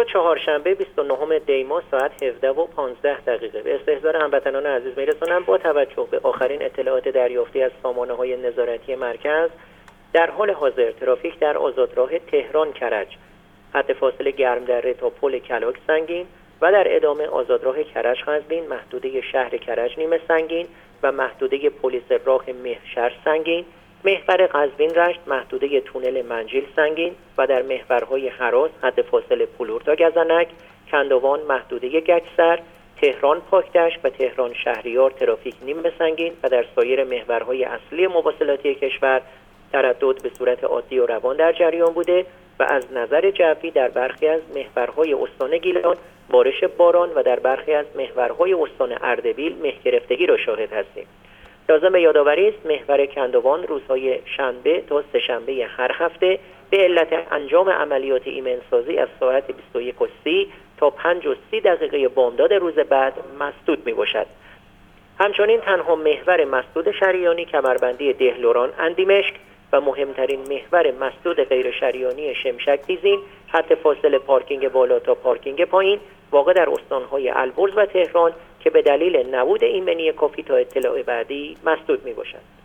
امروز چهارشنبه 29 دی‌ماه ساعت 17:15 به استحضار هموطنان عزیز میرسانم با توجه به آخرین اطلاعات دریافتی از سامانه‌های نظارتی مرکز. در حال حاضر ترافیک در آزادراه تهران کرج خط فاصله گرمدره تا پل کلاک سنگین و در ادامه آزادراه کرج قزوین محدوده شهر کرج نیمه سنگین و محدوده پلیس راه مهشهر سنگین، محور قزوین رشت محدوده تونل منجیل سنگین و در محورهای هراس خط فاصله پلور تا گزنک، کندوان محدوده گچسر، تهران پاکدشت و تهران شهریار ترافیک نیمه سنگین و در سایر محورهای اصلی مواصلاتی کشور تردد به صورت عادی و روان در جریان بوده و از نظر جوی در برخی از محورهای استان گیلان بارش باران و در برخی از محورهای استان اردبیل مه گرفتگی را شاهد هستیم. لازم به یادآوری است محور کندوان روزهای شنبه تا سه‌شنبه هر هفته به علت انجام عملیات ایمنسازی از ساعت 21:30 تا 5:30 بامداد روز بعد مسدود می باشد. همچنین تنها محور مسدود شریانی کمربندی دهلوران اندیمشک و مهمترین محور مسدود غیر شریانی شمشک دیزین خط فاصله پارکینگ بالا تا پارکینگ پایین واقع در استانهای البرز و تهران که به دلیل نبود ایمنی کافی تا اطلاع بعدی مسدود می باشد.